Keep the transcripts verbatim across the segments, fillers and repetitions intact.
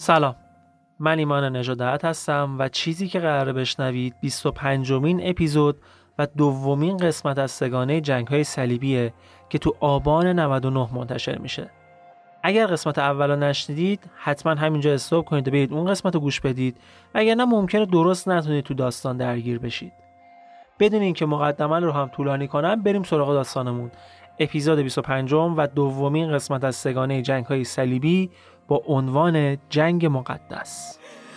سلام، من ایمان نژادات هستم و چیزی که قراره بشنوید بیست و پنجمین اپیزود و دومین قسمت از سگانه جنگ‌های صلیبیه که تو آبان نود و نه منتشر میشه. اگر قسمت اولو نشنیدید حتما همینجا استاپ کنید و برید اون قسمت رو گوش بدید، وگرنه ممکنه درست نتونید تو داستان درگیر بشید. بدون اینکه مقدمه رو هم طولانی کنم، بریم سراغ داستانمون. اپیزود بیست و پنجم و دومین قسمت از سگانه جنگ‌های صلیبی با عنوان جنگ مقدس.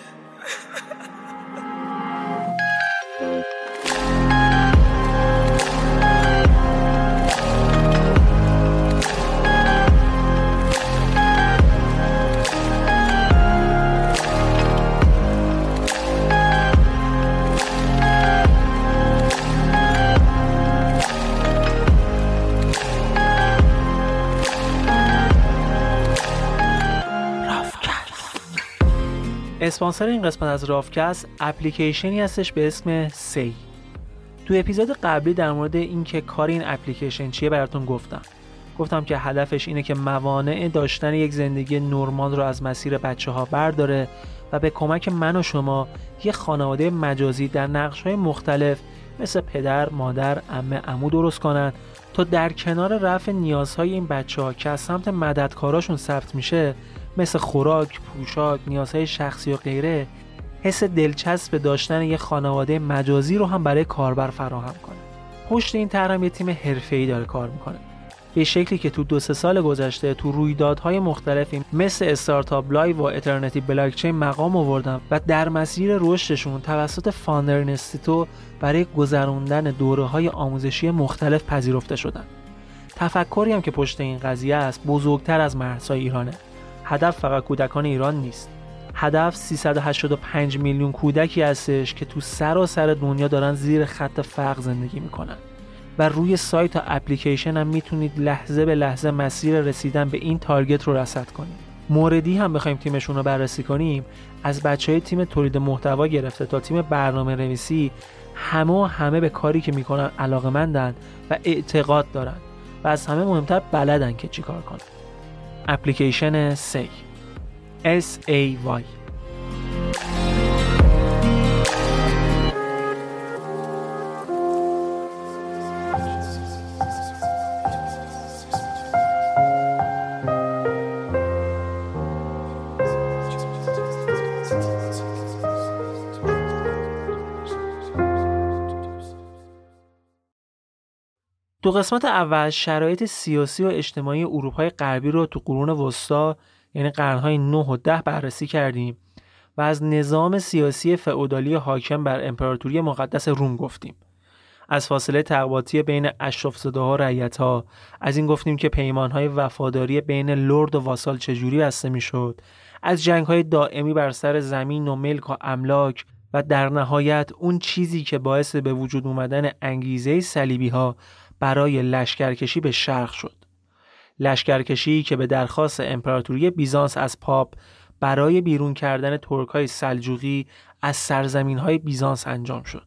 اسپانسر این قسمت از رافکست اپلیکیشنی هستش به اسم سی. تو اپیزود قبلی در مورد اینکه کار این اپلیکیشن چیه براتون گفتم. گفتم که هدفش اینه که موانع داشتن یک زندگی نرمال رو از مسیر بچه‌ها برداره و به کمک من و شما یه خانواده مجازی در نقش‌های مختلف مثل پدر، مادر، عمه، عمو درست کنن تا در کنار رفع نیازهای این بچه‌ها که از سمت مددکاراشون ثبت میشه، مثل خوراک، پوشاک، نیازهای شخصی و غیره، حس دلچسب داشتن یه خانواده مجازی رو هم برای کاربر فراهم کنه. پشت این طرح یه تیم حرفه‌ای داره کار میکنه، به شکلی که تو دو سه سال گذشته تو رویدادهای مختلفی مثل استارتاپ لایو و اترنتی بلاکچین مقام آوردن و در مسیر رشدشون توسط فاندر اینستیتو برای گذروندن دوره‌های آموزشی مختلف پذیرفته شدن. تفکری هم که پشت این قضیه است بزرگتر از مرزهای ایرانه. هدف فقط کودکان ایران نیست. هدف سیصد و هشتاد و پنج میلیون کودکی هستش که تو سراسر دنیا دارن زیر خط فقر زندگی میکنن و روی سایت و اپلیکیشن هم میتونید لحظه به لحظه مسیر رسیدن به این تارگت رو رصد کنید. موردی هم بخوایم تیمشون رو بررسی کنیم، از بچهای تیم تولید محتوا گرفته تا تیم برنامه نویسی، همه و همه به کاری که میکنن علاقه‌مندن و اعتقاد دارن و از همه مهمتر بلدن که چیکار کنن. اپلیکیشن سی اس ای وای. تو قسمت اول شرایط سیاسی و اجتماعی اروپای غربی رو تو قرون وسطا یعنی قرن‌های نه و ده بررسی کردیم و از نظام سیاسی فئودالی حاکم بر امپراتوری مقدس روم گفتیم. از فاصله طبقاتی بین اشراف‌زاده‌ها و رعیت‌ها، از این گفتیم که پیمان‌های وفاداری بین لرد و واسال چجوری بسته می‌شد، از جنگ‌های دائمی بر سر زمین و ملک و املاک و در نهایت اون چیزی که باعث به وجود اومدن انگیزه صلیبی‌ها برای لشکرکشی به شرق شد. لشکرکشی که به درخواست امپراتوری بیزانس از پاپ برای بیرون کردن ترک‌های سلجوقی از سرزمین‌های بیزانس انجام شد.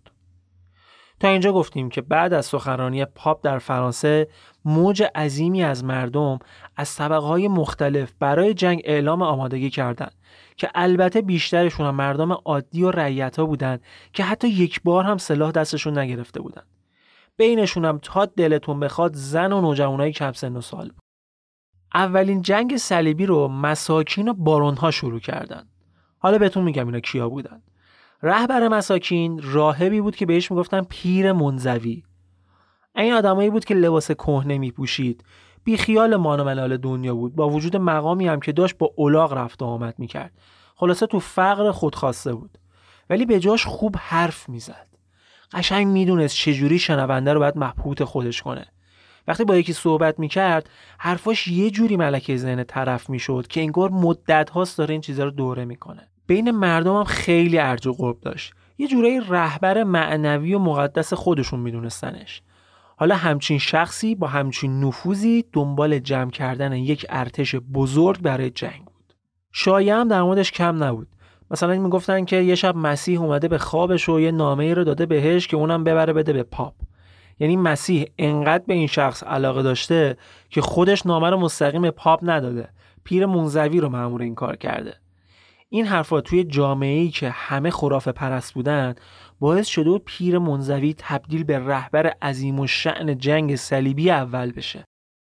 تا اینجا گفتیم که بعد از سخنرانی پاپ در فرانسه، موج عظیمی از مردم از طبقه‌های مختلف برای جنگ اعلام آمادگی کردند که البته بیشترشون هم مردم عادی و رعیت‌ها بودند که حتی یک بار هم سلاح دستشون نگرفته بودند. بینشون هم تا دلتون بخواد زن و نوجوانای کم سن و سال بود. اولین جنگ صلیبی رو مساکین و بارون‌ها شروع کردن. حالا بهتون میگم اینا کیا بودن. رهبر مساکین راهبی بود که بهش میگفتن پیر منزوی. این آدمایی بود که لباس کهنه میپوشید، بی خیال مان و ملال دنیا بود، با وجود مقامی هم که داشت با الاغ رفت و آمد میکرد. خلاصه تو فقر خودخواسته بود، ولی به جاش خوب حرف میزد. قشنگ میدونست چجوری شنونده رو باید مبهوت خودش کنه. وقتی با یکی صحبت میکرد، حرفاش یه جوری ملکه ذهن طرف میشد که انگار مدت هاست داره این چیزا رو دوره میکنه. بین مردم هم خیلی ارج و قرب داشت. یه جورایی رهبر معنوی و مقدس خودشون میدونستنش. حالا همچین شخصی با همچین نفوذی دنبال جمع کردن یک ارتش بزرگ برای جنگ بود. شایعه هم در موردش کم نبود. مثلا میگفتن که یه شب مسیح اومده به خوابش و یه نامه‌ای رو داده بهش که اونم ببره بده به پاپ. یعنی مسیح انقدر به این شخص علاقه داشته که خودش نامه رو مستقیم به پاپ نداده، پیر منزوی رو مأمور این کار کرده. این حرفا توی جامعه‌ای که همه خرافه پرست بودن باعث شده و پیر منزوی تبدیل به رهبر عظیم الشأن جنگ صلیبی اول بشه.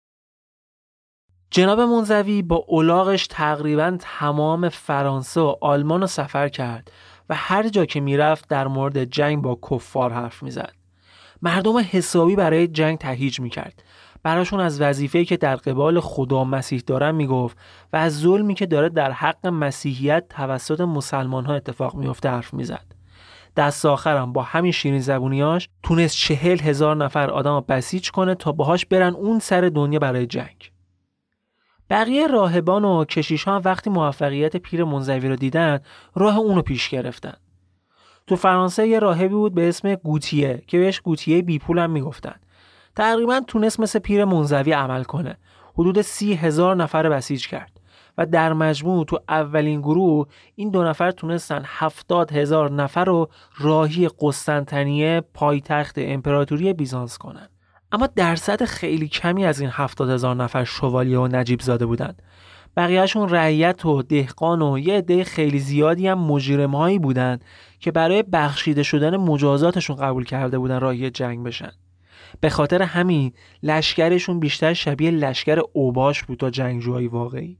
جناب منزوی با الاغش تقریباً تمام فرانسه و آلمان رو سفر کرد و هر جا که میرفت در مورد جنگ با کفار حرف میزد. مردم حسابی برای جنگ تهییج میکرد. براشون از وظیفه‌ای که در قبال خدا مسیح دارن میگفت و از ظلمی که داره در حق مسیحیت توسط مسلمان ها اتفاق میفته حرف میزد. دست آخرم با همین شیرین زبونیاش تونست چهل هزار نفر آدم بسیج کنه تا باهاش برن اون سر دنیا برای جنگ. بقیه راهبان و کشیش ها وقتی موفقیت پیر منزوی رو دیدن راه اونو پیش گرفتن. تو فرانسه یه راهبی بود به اسم گوتیه که بهش گوتیه بی پول هم میگفتن. تقریبا تونست مثل پیر منزوی عمل کنه. حدود سی هزار نفر بسیج کرد و در مجموع تو اولین گروه این دو نفر تونستن هفتاد هزار نفر رو راهی قسطنطنیه پایتخت امپراتوری بیزانس کنن. اما درصد خیلی کمی از این هفتاد هزار نفر شوالیه و نجیب زاده بودن. بقیهشون رعیت و دهقان و یه عده خیلی زیادی هم مجرم‌هایی بودن که برای بخشیده شدن مجازاتشون قبول کرده بودن راهی جنگ بشن. به خاطر همین لشکرشون بیشتر شبیه لشکر اوباش بود تا جنگجوهای واقعی.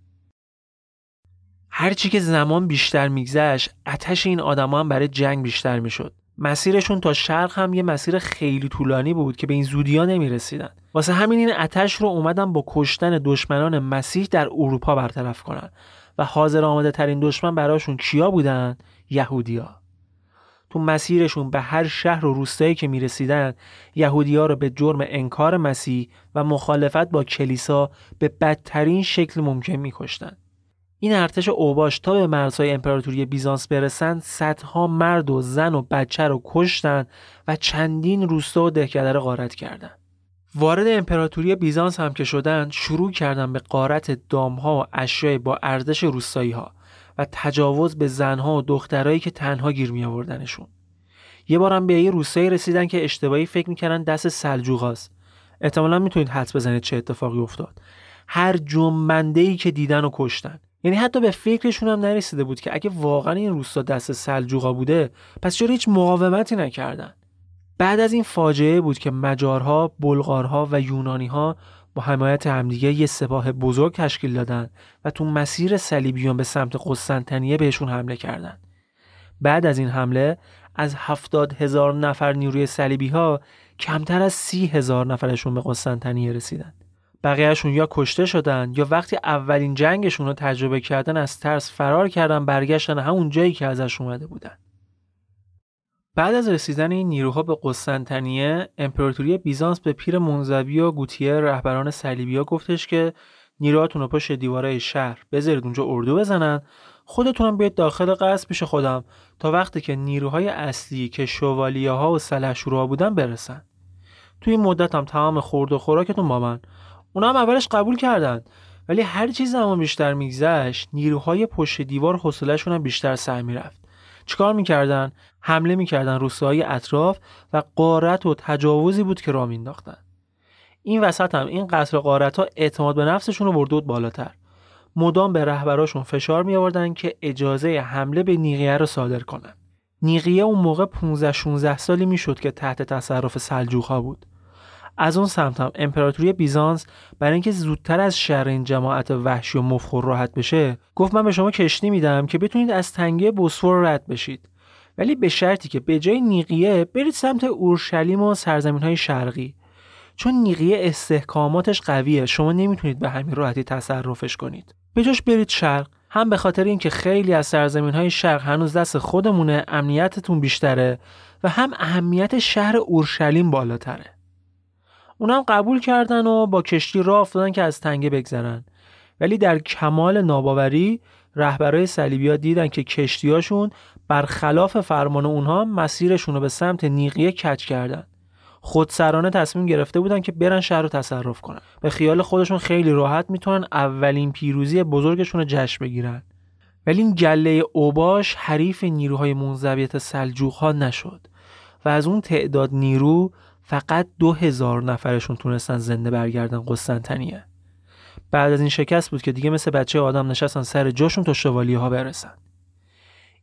هرچی که زمان بیشتر میگذشت آتش این آدما هم برای جنگ بیشتر میشد. مسیرشون تا شرق هم یه مسیر خیلی طولانی بود که به این زودی‌ها نمی‌رسیدن. واسه همین این آتش رو اومدن با کشتن دشمنان مسیح در اروپا برطرف کنن و حاضر آماده ترین دشمن براشون کیا بودن؟ یهودی‌ها. تو مسیرشون به هر شهر و روستایی که می‌رسیدن یهودی‌ها رو به جرم انکار مسیح و مخالفت با کلیسا به بدترین شکل ممکن می‌کشتن. این ارتش اوباش تا به مرزهای امپراتوری بیزانس برسن صدها مرد و زن و بچه رو کشتن و چندین روستا و دهکده رو غارت کردن. وارد امپراتوری بیزانس هم که شدن شروع کردن به غارت دامها و اشیاء با ارزش روستایی‌ها و تجاوز به زنها و دخترایی که تنها گیر می آوردنشون. یه بارم به یه روستایی رسیدن که اشتباهی فکر می‌کردن دست سلجوقاست. احتمالاً میتونید حدس بزنید چه اتفاقی افتاد. هر جنبنده‌ای که دیدن و کشتن. یعنی حتی به فکرشون هم نرسیده بود که اگه واقعا این روستا دست سلجوقا بوده پس چرا هیچ مقاومتی نکردن. بعد از این فاجعه بود که مجارها، بلغارها و یونانیها با حمایت همدیگه یه سپاه بزرگ تشکیل دادن و تو مسیر صلیبیون به سمت قسطنطنیه بهشون حمله کردن. بعد از این حمله از هفتاد هزار نفر نیروی صلیبی ها کمتر از سی هزار نفرشون به قسطنطنیه رسیدن. بقیهشون یا کشته شدن یا وقتی اولین جنگشون رو تجربه کردن از ترس فرار کردن برگشتن همون جایی که ازش اومده بودن. بعد از رسیدن این نیروها به قسطنطنیه امپراتوری بیزانس به پیر منزوی و گوتیه رهبران صلیبی‌ها گفتش که نیروهاتون رو پشت دیوارهای شهر بذارید اونجا اردو بزنن، خودتونم بیاید داخل قصر پیش خودم تا وقتی که نیروهای اصلی که شوالیه‌ها و سلحشورها بودن برسن. توی این مدت هم تمام خورد و خوراکتون با من. اونا هم اولش قبول کردن ولی هر چیز زمان بیشتر میگذشت نیروهای پشت دیوار حوصله‌شون هم بیشتر سر میرفت. چیکار میکردن؟ حمله میکردن روستاهای اطراف و غارت و تجاوزی بود که راه مینداختن. این وسط هم این قتل و غارت‌ها اعتماد به نفسشون رو برده بود بالاتر. مدام به رهبراشون فشار میآوردن که اجازه حمله به نیقیه رو صادر کنن. نیقیه اون موقع پانزده شانزده سالی میشد که تحت تصرف سلجوق‌ها بود. از اون سمت هم امپراتوری بیزانس برای اینکه زودتر از شر این جماعت وحشی و مفخور راحت بشه گفت من به شما کشتی میدم که بتونید از تنگه بوسفور رد بشید، ولی به شرطی که به جای نیقیه برید سمت اورشلیم و سرزمین‌های شرقی، چون نیقیه استحکاماتش قویه، شما نمیتونید به همین راحتی تصرفش کنید. به جاش برید شرق، هم به خاطر اینکه خیلی از سرزمین‌های شرق هنوز دست خودمونه، امنیتتون بیشتره و هم اهمیت شهر اورشلیم بالاتره. اونم قبول کردن و با کشتی راه افتادن که از تنگه بگذرن، ولی در کمال ناباوری رهبرای صلیبی‌ها دیدن که کشتیاشون برخلاف فرمان اونها مسیرشون رو به سمت نیقیه کج کردن. خودسرانه تصمیم گرفته بودن که برن شهر رو تصرف کنن. به خیال خودشون خیلی راحت میتونن اولین پیروزی بزرگشون رو جشن بگیرن. ولی این گله اوباش حریف نیروهای منزویت سلجوق‌ها نشد و از اون تعداد نیرو فقط دو هزار نفرشون تونستن زنده برگردن قسطنطنیه. بعد از این شکست بود که دیگه مثل بچه آدم نشستن سر جاشون تا شوالیه ها برسن.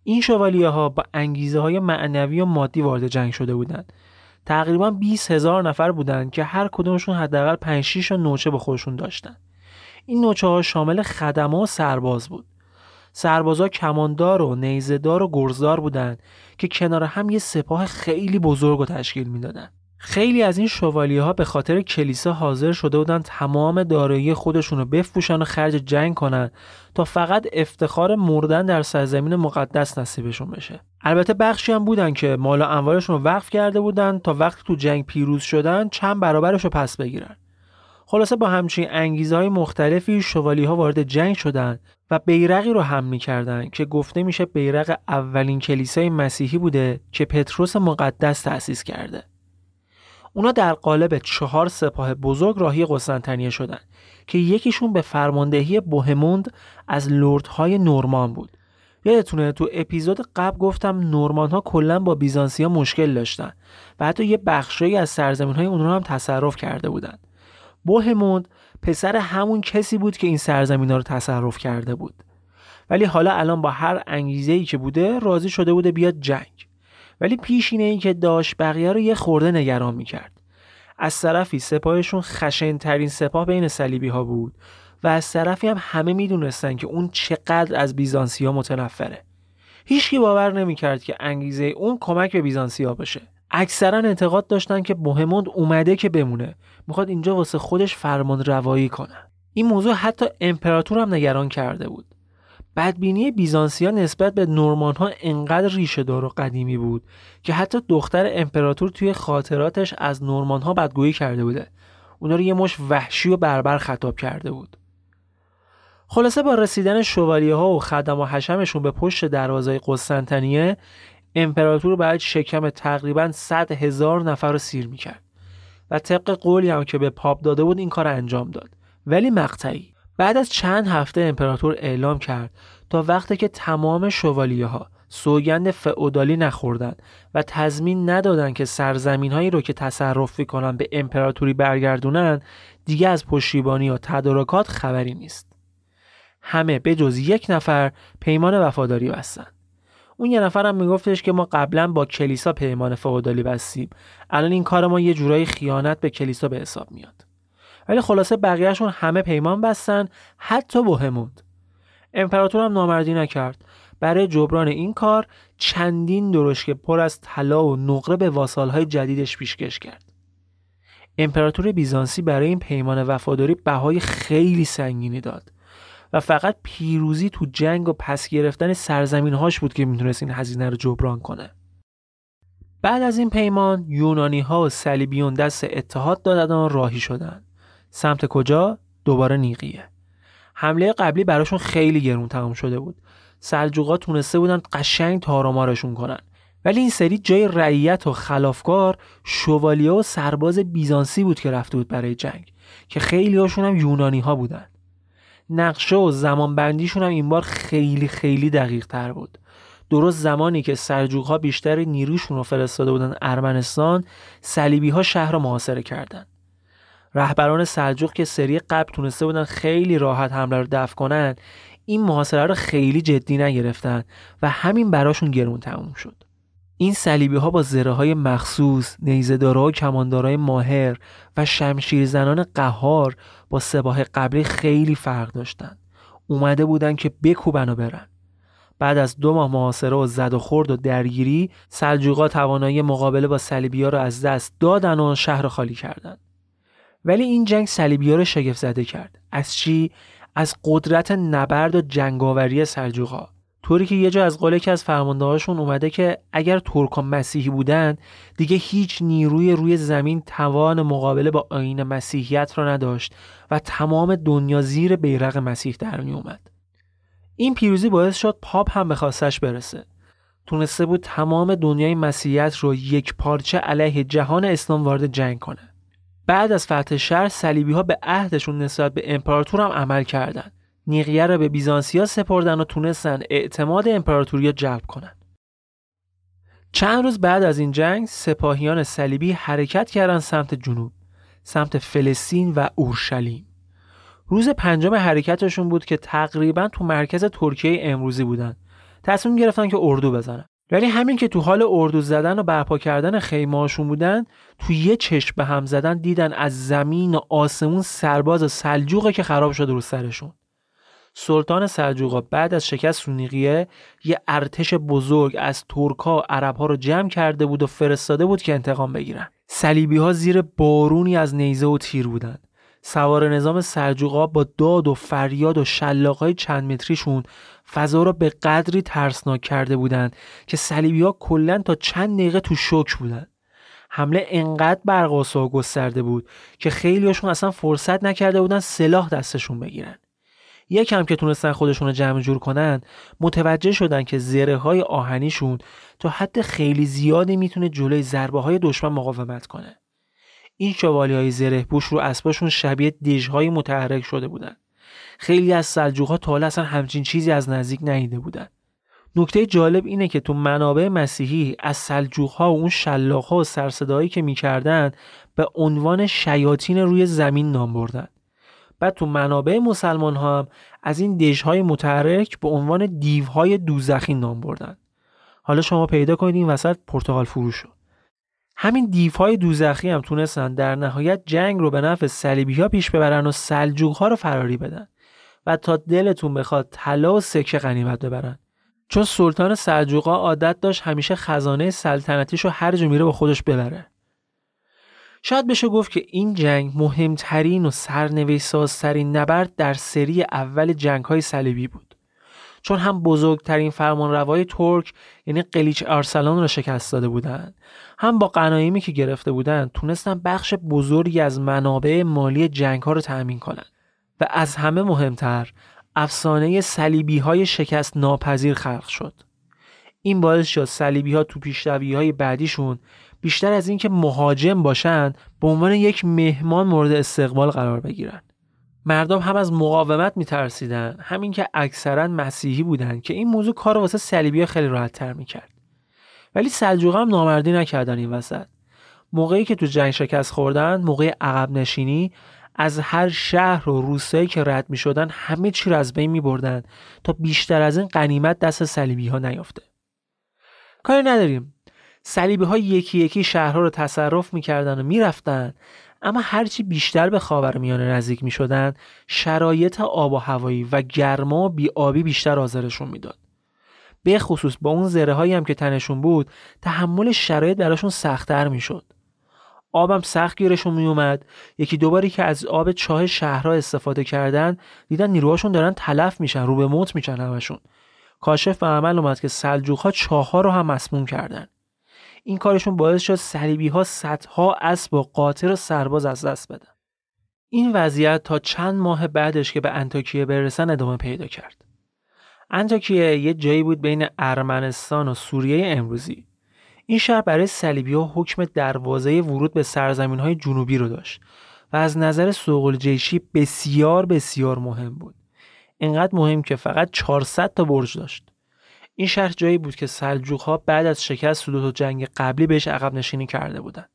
این شوالیه ها با انگیزه های معنوی و مادی وارد جنگ شده بودند. تقریبا بیست هزار نفر بودند که هر کدومشون حداقل پنج شش تا نوچه به خودشون داشتن. این نوچه ها شامل خدمه و سرباز بود. سربازا کماندار و نیزه‌دار و گرزدار بودند که کنار هم یه سپاه خیلی بزرگ رو تشکیل میدادن. خیلی از این شوالیه ها به خاطر کلیسا حاضر شده بودن تمام دارایی خودشون رو بفروشن و خرج جنگ کنن تا فقط افتخار مردن در سرزمین مقدس نصیبشون بشه. البته بخشی هم بودن که مال و اموالشون رو وقف کرده بودن تا وقتی تو جنگ پیروز شدن چند برابرش رو پس بگیرن. خلاصه با همچین انگیزه‌های مختلفی شوالیه‌ها وارد جنگ شدند و بیرقی رو حمل می‌کردند که گفته میشه بیرق اولین کلیسای مسیحی بوده که پتروس مقدس تأسیس کرده. اونا در قالب چهار سپاه بزرگ راهی قسطنطنیه شدن که یکیشون به فرماندهی بوهموند از لردهای نورمان بود. یادتونه تو اپیزود قبل گفتم نورمان‌ها کلاً با بیزانسی‌ها مشکل داشتن و حتی یه بخشی از سرزمین‌های اونها رو هم تصرف کرده بودن. بوهموند پسر همون کسی بود که این سرزمین‌ها رو تصرف کرده بود. ولی حالا الان با هر انگیزه‌ای که بوده راضی شده بوده بیاد جنگ. ولی پیشینه‌ای که داشت بقیه رو یه خورده نگران می‌کرد. از طرفی سپاهشون خشن‌ترین سپاه بین صلیبی‌ها بود و از طرفی هم همه می‌دونستن که اون چقدر از بیزانسی‌ها متنفره. هیچکی باور نمی‌کرد که انگیزه اون کمک به بیزانسی‌ها باشه. اکثرا اعتقاد داشتن که بوهموند اومده که بمونه، میخواد اینجا واسه خودش فرمان روایی کنه. این موضوع حتی امپراتور هم نگران کرده بود. بدبینی بیزانسی‌ها نسبت به نورمان‌ها انقدر ریشه دار و قدیمی بود که حتی دختر امپراتور توی خاطراتش از نورمان‌ها بدگویی کرده بوده. اونا رو یه مش وحشی و بربر خطاب کرده بود. خلاصه با رسیدن شوالیه‌ها و خدم و حشمشون به پشت دروازه قسطنطنیه، امپراتور باید شکم تقریباً صد هزار نفر رو سیر میکرد و طبق قولی هم که به پاپ داده بود این کار انجام داد، ولی مقطعی. بعد از چند هفته امپراتور اعلام کرد تا وقتی که تمام شوالیه ها سوگند فئودالی نخوردن و تضمین ندادن که سرزمین هایی رو که تصرف کنن به امپراتوری برگردونن، دیگه از پشتیبانی و تدارکات خبری نیست. همه به جز یک نفر پیمان وفاداری بستن. اون یه نفر هم میگفتش که ما قبلا با کلیسا پیمان فئودالی بستیم، الان این کار ما یه جورایی خیانت به کلیسا به حساب میاد. ولی خلاصه بقیهشون همه پیمان بستن، حتی بوهموند. امپراتور هم نامردی نکرد. برای جبران این کار چندین درشکه پر از طلا و نقره به واسالهای جدیدش پیشکش کرد. امپراتور بیزانسی برای این پیمان وفاداری بهای خیلی سنگینی داد و فقط پیروزی تو جنگ و پس گرفتن سرزمین‌هاش بود که میتونست این هزینه رو جبران کنه. بعد از این پیمان یونانی‌ها و صلیبیون دست اتحاد دادن و راهی شدن. سمت کجا؟ دوباره نیقیه. حمله قبلی براشون خیلی گرون تمام شده بود. سلجوقا تونسته بودن قشنگ تارمارشون کنن. ولی این سری جای رعیت و خلافکار شوالیه و سرباز بیزانسی بود که رفته بود برای جنگ که خیلی هاشون هم یونانی‌ها بودن. نقشه و زمان بندیشون هم این بار خیلی خیلی دقیق تر بود. درست زمانی که سلجوق‌ها بیشتر نیروشون رو فرستاده بودن ارمنستان، صلیبی‌ها شهر رو محاصره کردن. رهبران سلجوق که سری قبل تونسته بودن خیلی راحت حمله رو دفع کنن، این محاصره رو خیلی جدی نگرفتن و همین براشون گرون تموم شد. این صلیبی‌ها با زره‌های مخصوص، نیزه‌دارها و کماندارهای ماهر و شمشیرزنان قهار با سپاه قبلی خیلی فرق داشتن. اومده بودن که بکوبن و برن. بعد از دو ماه محاصره و زد و خورد و درگیری، سلجوقا توانایی مقابله با صلیبی‌ها رو از دست دادن و شهر خالی کردن. ولی این جنگ صلیبی‌ها رو شگفت زده کرد. از چی؟ از قدرت نبرد و جنگاوری سلجوقا. طوری که یه جا از قول یکی از فرمانده‌هاشون اومده که اگر ترکان مسیحی بودن دیگه هیچ نیروی روی زمین توان مقابله با آیین مسیحیت را نداشت و تمام دنیا زیر بیرق مسیح در می اومد. این پیروزی باعث شد پاپ هم به خواستش برسه. تونسته بود تمام دنیای مسیحیت رو یک پارچه علیه جهان اسلام وارد جنگ کنه. بعد از فتح شهر صلیبی‌ها به عهدشون نسبت به امپراتور هم عمل کردند. نیقیه را به بیزانسی‌ها سپردن و تونستن اعتماد امپراتوری جلب کنن. چند روز بعد از این جنگ سپاهیان صلیبی حرکت کردن سمت جنوب، سمت فلسطین و اورشلیم. روز پنجم حرکتشون بود که تقریباً تو مرکز ترکیه امروزی بودن، تصمیم گرفتن که اردو بزنن. ولی همین که تو حال اردو زدن و برپا کردن خیمه‌هاشون بودن، تو یه چشم به هم زدن دیدن از زمین و آسمون سرباز سلجوقه که خراب شده رو سرشون. سلطان سلجوقا بعد از شکست سونیقیه یه ارتش بزرگ از ترکا و عرب‌ها رو جمع کرده بود و فرستاده بود که انتقام بگیرن. صلیبی‌ها زیر بارونی از نیزه و تیر بودن. سوار نظام سلجوقا با داد و فریاد و شلاق‌های چند متریشون فضا رو به قدری ترسناک کرده بودند که صلیبی‌ها کلاً تا چند دقیقه تو شوک بودن. حمله انقدر برق‌آسا و گسترده بود که خیلیاشون اصلا فرصت نکرده بودن سلاح دستشون بگیرن. یکم که تونستن خودشون رو جمع جور کنن، متوجه شدن که زره‌های آهنیشون تا حد خیلی زیادی میتونه جلوی ضربه‌های دشمن مقاومت کنه. این شوالیه‌های زره‌پوش رو اسباشون شبیه دژهای متحرک شده بودن. خیلی از سلجوق‌ها تا حالا اصلا همچین چیزی از نزدیک ندیده بودن. نکته جالب اینه که تو منابع مسیحی از سلجوق‌ها و اون شلاق‌ها و سرصدایی که می‌کردن به عنوان شیاطین روی زمین نام بردن. بعد تو منابع مسلمان ها هم از این دژهای متحرک به عنوان دیوهای دوزخی نام بردن. حالا شما پیدا کنید این وسط پرتغال فروش شد. همین دیوهای دوزخی هم تونستن در نهایت جنگ رو به نفع صلیبی‌ها پیش ببرن و سلجوق‌ها رو فراری بدن و تا دلتون بخواد طلا و سکه غنیمت ببرن. چون سلطان سلجوقا عادت داشت همیشه خزانه سلطنتیشو هر جا میره با خودش ببره. شاید بشه گفت که این جنگ مهمترین و سرنوشت سازترین نبرد در سری اول جنگ‌های صلیبی بود. چون هم بزرگترین فرمانروای ترک یعنی قلیچ ارسلان را شکست داده بودند، هم با غنایمی که گرفته بودند تونستن بخش بزرگی از منابع مالی جنگ‌ها رو تأمین کنند و از همه مهمتر افسانه صلیبی‌های شکست ناپذیر خلق شد. این باعث شد صلیبی‌ها تو پیشروی‌های بعدیشون بیشتر از این که مهاجم باشن به عنوان یک مهمان مورد استقبال قرار بگیرن. مردم هم از مقاومت میترسیدن، همین که اکثرا مسیحی بودن که این موضوع کار واسه صلیبی‌ها خیلی راحت تر میکرد. ولی سلجوق‌ها هم نامردی نکردن این وسط. موقعی که تو جنگ شکست خوردن، موقع عقب نشینی از هر شهر و روستایی که رد میشدن همه چی رو از بین میبردن تا بیشتر از این غنیمت دست صلیبی‌ها نیافته. کاری نداریم. صلیبی‌ها یکی یکی شهرها رو تصرف می‌کردن و می‌رفتن، اما هرچی بیشتر به خاورمیانه نزدیک می‌شدن، شرایط آب و هوایی و گرما و بی‌آبی بیشتر آزارشون میداد. به خصوص با اون زره‌هایی هم که تنشون بود، تحمل شرایط براشون سخت‌تر می‌شد. آبم سخت گیرشون میومد. یکی دوباری که از آب چاه شهرها استفاده کردن، دیدن نیروهاشون دارن تلف میشن، رو به موت میشن همشون. کاشف به عمل اومد که سلجوق‌ها چاه‌ها رو هم مسموم کردن. این کارشون باعث شد صلیبی‌ها صدها اسب و قاطر و سرباز از دست بدن. این وضعیت تا چند ماه بعدش که به انطاکیه برسن ادامه پیدا کرد. انطاکیه یه جایی بود بین ارمنستان و سوریه امروزی. این شهر برای صلیبی‌ها حکم دروازه ورود به سرزمین‌های جنوبی رو داشت و از نظر سوق‌الجیشی بسیار بسیار مهم بود. اینقدر مهم که فقط چهارصد تا برج داشت. این شهر جایی بود که سلجوق‌ها بعد از شکست دو تا جنگ قبلی بهش عقب نشینی کرده بودند.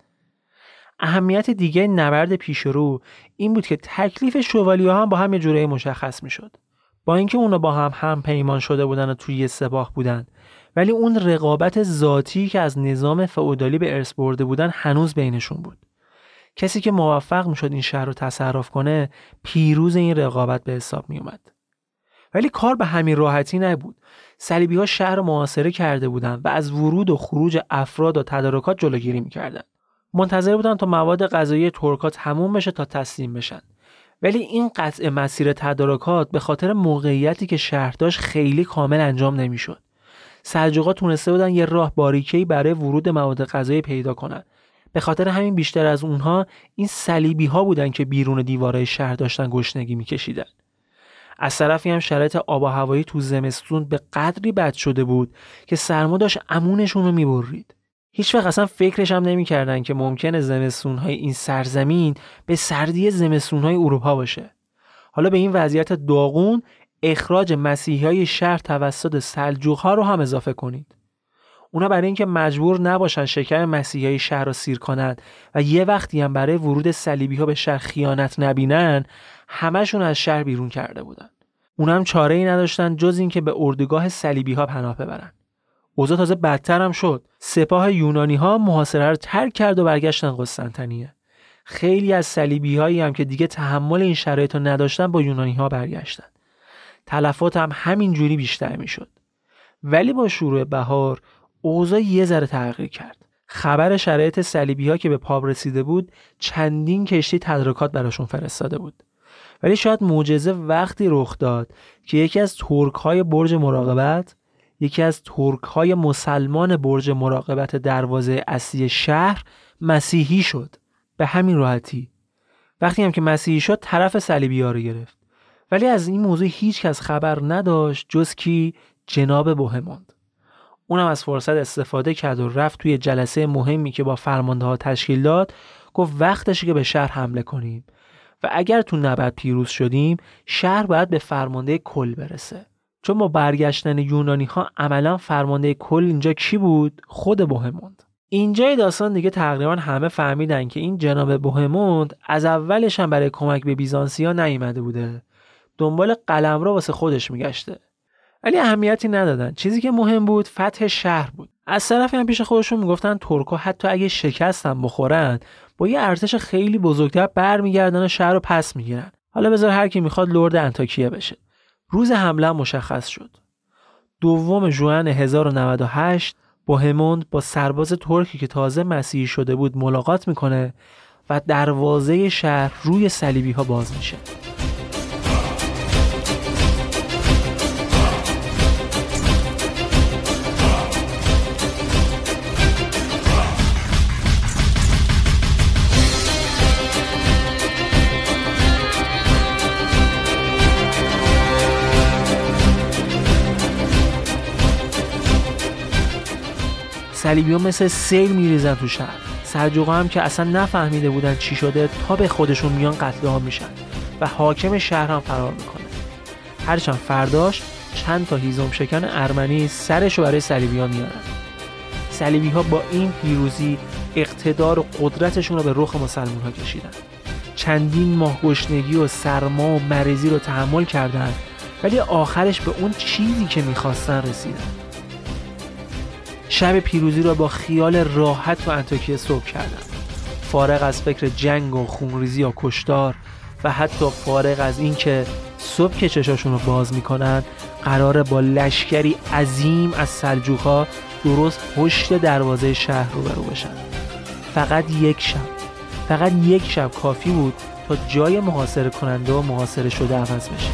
اهمیت دیگه نبرد پیشرو این بود که تکلیف شوالیه‌ها هم با هم یه جورایی مشخص می‌شد. با اینکه اونا با هم هم پیمان شده بودن و توی یه سپاه بودن، ولی اون رقابت ذاتی که از نظام فئودالی به ارث برده بودن هنوز بینشون بود. کسی که موفق می‌شد این شهر رو تصرف کنه، پیروز این رقابت به حساب می‌اومد. ولی کار به همین راحتی نبود. صلیبی‌ها شهر رو محاصره کرده بودند و از ورود و خروج افراد و تدارکات جلوگیری می‌کردند. منتظر بودن تا مواد غذایی ترک‌ها تموم بشه تا تسلیم بشن. ولی این قطع مسیر تدارکات به خاطر موقعیتی که شهر داشت خیلی کامل انجام نمی‌شد. سلجوق‌ها تونسته بودن یه راه باریکه‌ای برای ورود مواد غذایی پیدا کنن. به خاطر همین بیشتر از اونها این صلیبی‌ها بودن که بیرون دیوارهای شهر داشتن گشنگی می‌کشیدن. از طرفی هم شرایط آب و هوایی تو زمستون به قدری بد شده بود که سرما داشت امونشون رو می‌برید. هیچ وقت اصلا فکرش هم نمی‌کردن که ممکنه زمستون‌های این سرزمین به سردی زمستون‌های اروپا باشه. حالا به این وضعیت داغون اخراج مسیحیای شهر توسط سلجوق‌ها رو هم اضافه کنید. اونا برای اینکه مجبور نباشن شکم مسیحیای شهر رو سیر کنند و یه وقتی هم برای ورود صلیبی‌ها به شهر خیانت نبینن، همشون از شهر بیرون کرده بودن. اونم چاره‌ای نداشتن جز این که به اردوگاه صلیبی‌ها پناه ببرن. اوضاع تازه بدتر هم شد. سپاه یونانی‌ها محاصره رو ترک کرد و برگشتن قسطنطنیه. خیلی از صلیبی‌هایی هم که دیگه تحمل این شرایط رو نداشتن با یونانی‌ها برگشتن. تلفات هم همین جوری بیشتر میشد. ولی با شروع بهار اوضاع یه ذره تغییر کرد. خبر شرایط صلیبی‌ها که به پاپ رسیده بود چندین کشتی تدارکات براشون فرستاده بود. ولی شاید معجزه وقتی رخ داد که یکی از ترک‌های برج مراقبت، یکی از ترک‌های مسلمان برج مراقبت دروازه اصلی شهر مسیحی شد. به همین راحتی. وقتی هم که مسیحی شد طرف صلیبی‌ها رو گرفت. ولی از این موضوع هیچ کس خبر نداشت جز کی؟ جناب بوهموند. اونم از فرصت استفاده کرد و رفت توی جلسه مهمی که با فرمانده‌ها تشکیل داد، گفت وقتشه که به شهر حمله کنیم و اگر تو نبرد پیروز شدیم شهر باید به فرمانده کل برسه. چون با برگشتن یونانی‌ها عملاً فرمانده کل اینجا کی بود؟ خود بوهموند. اینجای داستان دیگه تقریبا همه فهمیدن که این جناب بوهموند از اولش هم برای کمک به بیزانسیا نیامده بوده. دنبال قلمرو واسه خودش میگشته. ولی اهمیتی ندادن. چیزی که مهم بود فتح شهر بود. از طرفی هم پیش خودشون میگفتن ترک‌ها حتی اگه شکست هم بخورن با یه ارتش خیلی بزرگتر برمیگردن و شهر رو پس میگیرن. حالا بذار هر کی میخواد لرد انطاکیه بشه. روز حمله مشخص شد. دوم ژوئن هزار و نود و هشت بوهموند با سرباز ترکی که تازه مسیحی شده بود ملاقات میکنه و دروازه شهر روی صلیبی‌ها باز میشه. صلیبی‌ها مثل سیل میریزن تو شهر. سلجوق‌ها هم که اصلا نفهمیده بودن چی شده تا به خودشون میان قتل عام میشن و حاکم شهر هم فرار میکنه. هرچند فرداش چند تا هیزم شکن ارمنی سرشو برای صلیبی‌ها میارن. صلیبی‌ها با این پیروزی اقتدار و قدرتشون رو به رخ مسلمان‌ها کشیدن. چندین ماه گشنگی و سرما و مریضی رو تحمل کردن ولی آخرش به اون چیزی که میخواستن رسیدن. شب پیروزی را با خیال راحت و انطاکیه صبح کردن، فارغ از فکر جنگ و خونریزی یا کشتار و حتی فارغ از این که صبح که چشاشون رو باز میکنن قراره با لشکری عظیم از سلجوق‌ها درست پشت دروازه شهر روبرو بشن. فقط یک شب فقط یک شب کافی بود تا جای محاصره کننده و محاصره شده عوض بشه.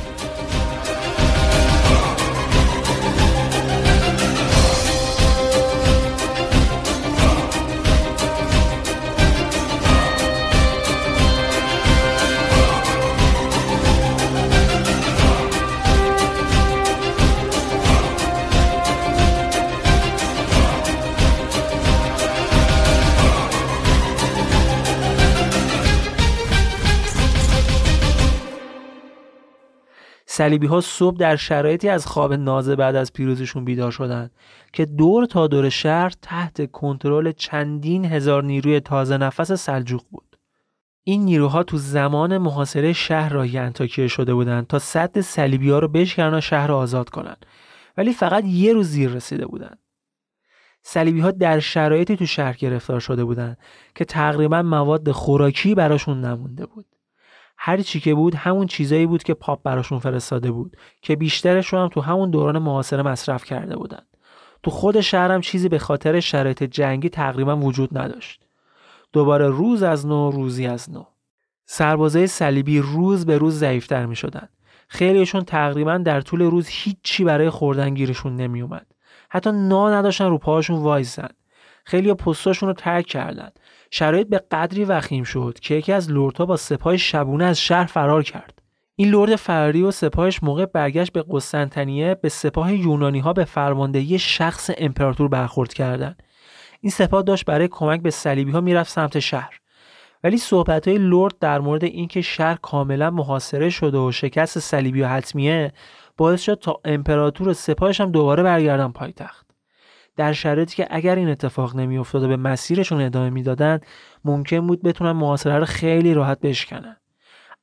صلیبی‌ها صبح در شرایطی از خواب نازه بعد از پیروزیشون بیدار شدند که دور تا دور شهر تحت کنترل چندین هزار نیروی تازه نفس سلجوق بود. این نیروها تو زمان محاصره شهر راهی انطاکیه شده بودند تا سد صلیبی‌ها رو بشکنن و شهر رو آزاد کنن، ولی فقط یه روز زیر رسیده بودند. صلیبی‌ها در شرایطی تو شهر گرفتار شده بودند که تقریبا مواد خوراکی براشون نمونده بود. هر چی که بود همون چیزایی بود که پاپ براشون فرستاده بود که بیشترش رو هم تو همون دوران محاصره مصرف کرده بودن. تو خود شهر هم چیزی به خاطر شرایط جنگی تقریبا وجود نداشت. دوباره روز از نو روزی از نو. سربازای صلیبی روز به روز ضعیف‌تر می‌شدن. خیلیشون تقریبا در طول روز هیچی برای خوردن گیرشون نمی اومد. حتی نان نداشتن رو پاهاشون وایسن. خیلی‌ها پستاشون رو ترک کردن. شرایط به قدری وخیم شد که یکی از لردها با سپاه شبونه از شهر فرار کرد. این لرد فراری و سپاهش موقع برگشت به قسطنطنیه به سپاه یونانی‌ها به فرماندهی شخص امپراتور برخورد کردند. این سپاه داشت برای کمک به صلیبی‌ها میرفت سمت شهر. ولی صحبت‌های لرد در مورد اینکه شهر کاملا محاصره شده و شکست صلیبی‌ها حتمیه باعث شد تا امپراتور و سپاهش هم دوباره برگردن پایتخت. در شرایطی که اگر این اتفاق نمی‌افتاد و به مسیرشون ادامه میدادن ممکن بود بتونن محاصره رو خیلی راحت بشکنن.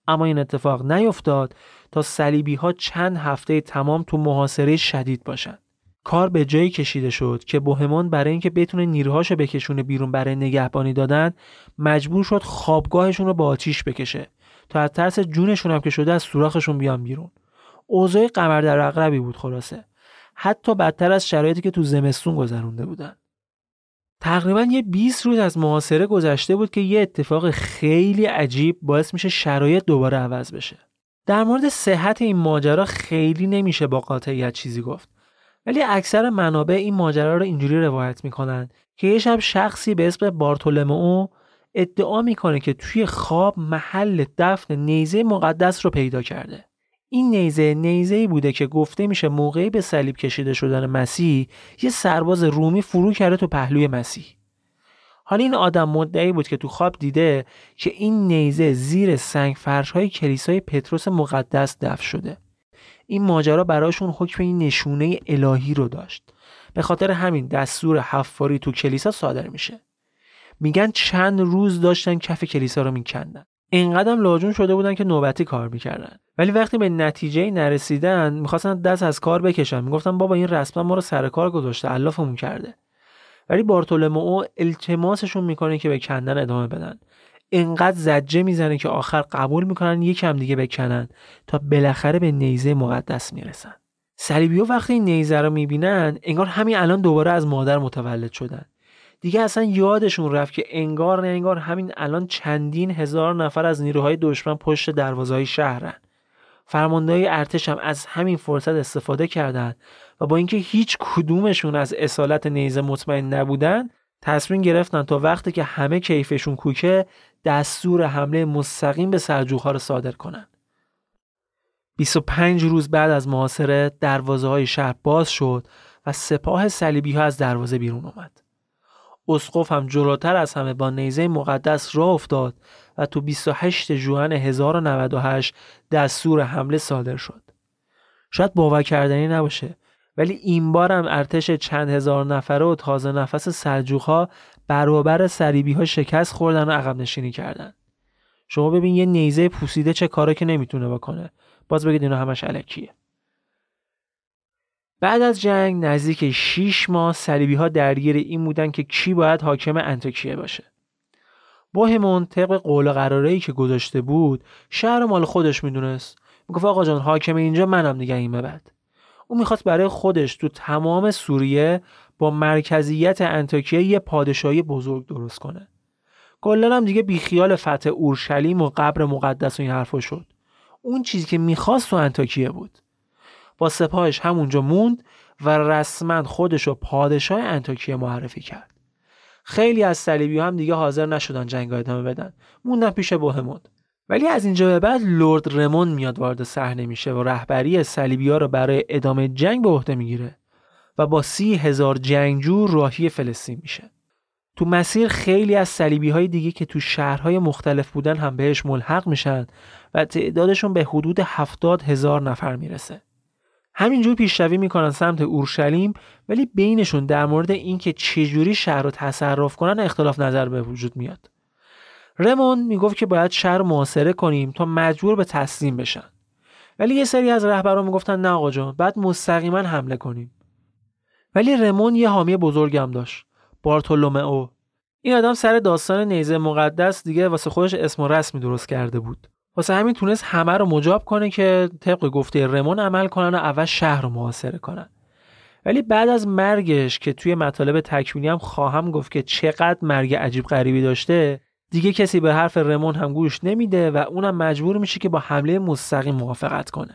اما این اتفاق نیفتاد تا صلیبی‌ها چند هفته تمام تو محاصره شدید باشن. کار به جایی کشیده شد که بوهمان برای اینکه بتونه نیروهاشو بکشونه بیرون برای نگهبانی دادن مجبور شد خوابگاهشون رو با آتیش بکشه تا از ترس جونشون هم که شده از سوراخشون بیان بیرون. اوضاع قمر در عقربی بود خلاصه، حتی بدتر از شرایطی که تو زمستون گذرونده بودن. تقریبا یه بیست روز از محاصره گذشته بود که یه اتفاق خیلی عجیب باعث میشه شرایط دوباره عوض بشه. در مورد صحت این ماجرا خیلی نمیشه با قاطعیت چیزی گفت، ولی اکثر منابع این ماجرا رو اینجوری روایت میکنن که یه شب شخصی به اسم بارتولمئو ادعا میکنه که توی خواب محل دفن نیزه مقدس رو پیدا کرده. این نیزه نیزه‌ای بوده که گفته میشه موقعی به صلیب کشیده شدن مسیح یه سرباز رومی فرو کرده تو پهلوی مسیح. حالا این آدم مدعی بود که تو خواب دیده که این نیزه زیر سنگ فرش‌های کلیسای پتروس مقدس دفن شده. این ماجرا براشون حکم این نشونه الهی رو داشت. به خاطر همین دستور حفاری تو کلیسا صادر میشه. میگن چند روز داشتن کف کلیسا رو میکندن. اینقدرم لاجون شده بودن که نوبتی کار میکردن. ولی وقتی به نتیجه نرسیدن میخواستن دست از کار بکشن. میگفتن بابا این رسما ما رو سر کار گذاشته، علافمون کرده. ولی بارتولمئو التماسشون میکنه که به کندن ادامه بدن. اینقدر زجه میزنه که آخر قبول میکنن یکم دیگه بکنن تا بالاخره به نیزه مقدس میرسن. صلیبی‌ها وقتی این نیزه رو میبینن انگار همین الان دوباره از مادر متولد شدن. دیگه اصلا یادشون رفت که انگار نه انگار همین الان چندین هزار نفر از نیروهای دشمن پشت دروازه‌های شهرن. فرماندهای ارتش هم از همین فرصت استفاده کردن و با اینکه هیچ کدومشون از اصالت نیزه مطمئن نبودن تصمیم گرفتن تا وقتی که همه کیفشون کوکه دستور حمله مستقیم به سلجوق‌ها رو صادر کنن. بیست و پنج روز بعد از محاصره دروازه‌های شهر باز شد و سپاه صلیبی‌ها از دروازه بیرون اومد. اسقف هم جلوتر از همه با نیزه مقدس راه افتاد و تو بیست و هشت ژوئن هزار و نود و هشت دستور حمله صادر شد. شاید باور کردنی نباشه، ولی این بار هم ارتش چند هزار نفره و تازه نفس سلجوق‌ها برابر صلیبی‌ها شکست خوردن و عقب نشینی کردن. شما ببین یه نیزه پوسیده چه کاره که نمیتونه بکنه، باز بگید اینا همش الکیه. بعد از جنگ نزدیک شش ماه صلیبی‌ها درگیر این بودن که کی باید حاکم انطاکیه باشه. بوهمان طبق قول و قراره‌ای که گذاشته بود شهر مال خودش میدونست. میگفت آقا جان حاکم اینجا منم دیگه این به بعد. اون میخواست برای خودش تو تمام سوریه با مرکزیت انطاکیه یه پادشاهی بزرگ درست کنه. کلاً هم دیگه بیخیال فتح اورشلیم و قبر مقدس و این حرفا شد. اون چیزی که میخواست تو انطاکیه بود. با سپاهش همونجا موند و رسما خودشو پادشاه انطاکیه معرفی کرد. خیلی از صلیبی‌ها هم دیگه حاضر نشدن جنگ ادامه بدن، موندن پیش بوهمان. ولی از اینجا به بعد لرد رمون میاد وارد صحنه میشه و رهبری صلیبی‌ها رو برای ادامه جنگ به عهده میگیره و با سی هزار جنگجو راهی فلسطین میشه. تو مسیر خیلی از صلیبی‌های دیگه که تو شهرهای مختلف بودن هم بهش ملحق میشن و تعدادشون به حدود هفتاد هزار نفر میرسه. همینجور پیشروی میکنن سمت اورشلیم، ولی بینشون در مورد اینکه چجوری شهر رو تصرف کنن اختلاف نظر به وجود میاد. رمون میگفت که باید شهر رو محاصره کنیم تا مجبور به تسلیم بشن. ولی یه سری از رهبران میگفتن نه آقا جان، بعد مستقیما حمله کنیم. ولی رمون یه حامی بزرگم داشت، بارتولمئو. این آدم سر داستان نیزه مقدس دیگه واسه خودش اسم و رسمی درست کرده بود. واسه همین تونست همه رو مجاب کنه که طبق گفته رمون عمل کنن و اول شهر رو محاصره کنن. ولی بعد از مرگش که توی مطالب تکمیلی هم خواهم گفت که چقدر مرگ عجیب غریبی داشته، دیگه کسی به حرف رمون هم گوش نمیده و اونم مجبور میشه که با حمله مستقیم موافقت کنه.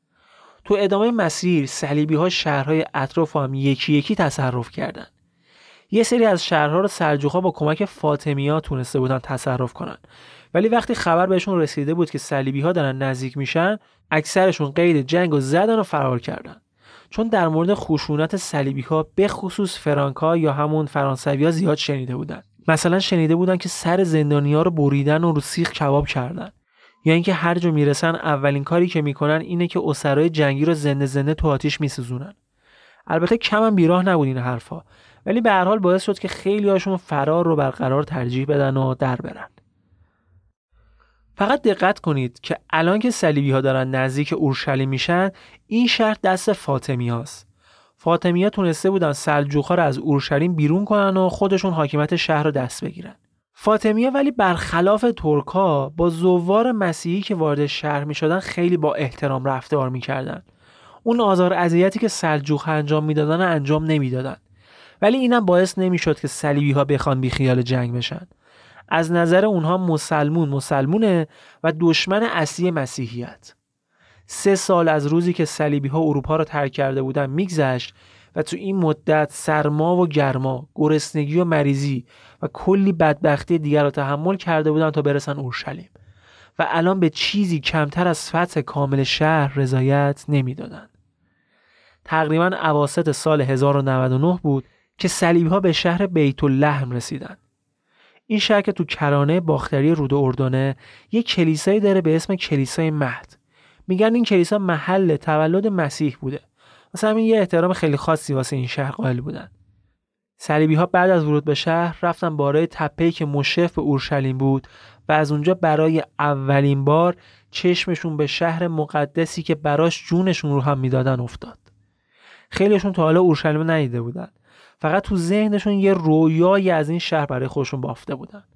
تو ادامه مسیر صلیبی‌ها شهرهای اطراف هم یکی یکی تصرف کردن. یه سری از شهرها رو سلجوق‌ها با کمک فاطمی‌ها تونسته بودن تصرف کنن. ولی وقتی خبر بهشون رسیده بود که صلیبی‌ها دارن نزدیک میشن، اکثرشون قید جنگ و زدن و فرار کردن. چون در مورد خشونت صلیبی‌ها به خصوص فرانکا یا همون فرانسوی‌ها زیاد شنیده بودن. مثلا شنیده بودن که سر زندانی‌ها رو بریدن و رو سیخ کباب کردن. یا اینکه هر جا میرسن اولین کاری که میکنن اینه که اسرای جنگی رو زنده زنده تو آتیش میسوزونن. البته کم هم بیراه نبود این حرفا، ولی به هر حال باعث شد که خیلی هاشون فرار رو برقرار ترجیح بدن و در برن. فقط دقت کنید که الان که صلیبی‌ها دارن نزدیک اورشلیم میشن، این شهر دست فاطمی‌هاست. فاطمی‌ها تونسته بودن سلجوق‌ها رو از اورشلیم بیرون کنن و خودشون حاکمیت شهر رو دست بگیرن. فاطمی‌ها ولی برخلاف ترک‌ها با زوار مسیحی که وارد شهر می‌شدن خیلی با احترام رفتار می‌کردن. اون آزار اذیتی که سلجوق‌ها انجام می‌دادن انجام نمی‌دادن. ولی اینم باعث نمی‌شد که صلیبی‌ها بخوان بی خیال جنگ بشن. از نظر اونها مسلمون مسلمونه و دشمن اصلی مسیحیت. سه سال از روزی که صلیبی‌ها اروپا رو ترک کرده بودن میگذشت و تو این مدت سرما و گرما، گرسنگی و مریضی و کلی بدبختی دیگر رو تحمل کرده بودن تا برسن اورشلیم و الان به چیزی کمتر از فتح کامل شهر رضایت نمیدادن. تقریباً اواسط سال هزار و نود و نه بود که صلیبی‌ها به شهر بیت لحم رسیدن. این شهر که تو کرانه باختری رود اردنه یک کلیسایی داره به اسم کلیسای مهد. میگن این کلیسا محل تولد مسیح بوده. مثلا همین یه احترام خیلی خاصی واسه این شهر قائل بودن. صلیبی‌ها بعد از ورود به شهر رفتن بالای تپه‌ای که مشرف به اورشلیم بود و از اونجا برای اولین بار چشمشون به شهر مقدسی که براش جونشون رو هم میدادن افتاد. خیلیشون تا حالا اورشلیم ندیده بودن. فقط تو ذهنشون یه رویایی از این شهر برای خودشون بافته بودن.